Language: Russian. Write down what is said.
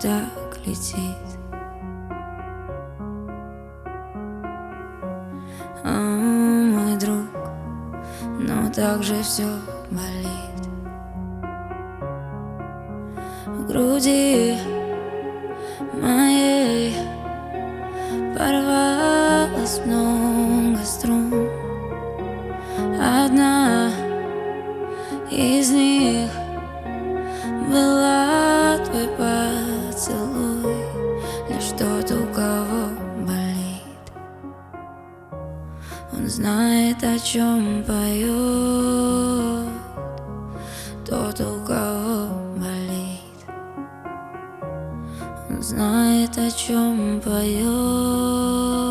так летит. Мой друг, но также все болит в груди моей. Порвалось много струн. Одна из них была твой поцелуй. Лишь тот, у кого болит, он знает, о чем поет. Тот, у кого болит, он знает, о чем поет.